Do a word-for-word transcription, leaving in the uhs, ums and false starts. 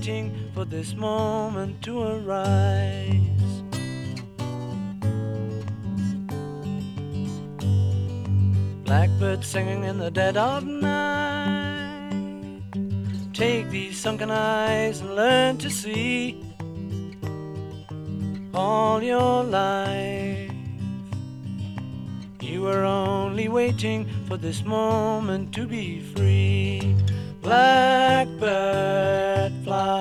waiting for this moment to arise. Blackbird singing in the dead of night. Take these sunken eyes and learn to see. All your life you were only waiting for this moment to be free. Blackbird fly.